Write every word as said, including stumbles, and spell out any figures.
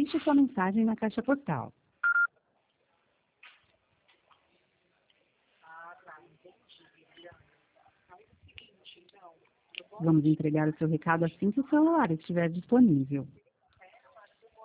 Deixe sua mensagem na caixa postal. Vamos entregar o seu recado assim que o celular estiver disponível.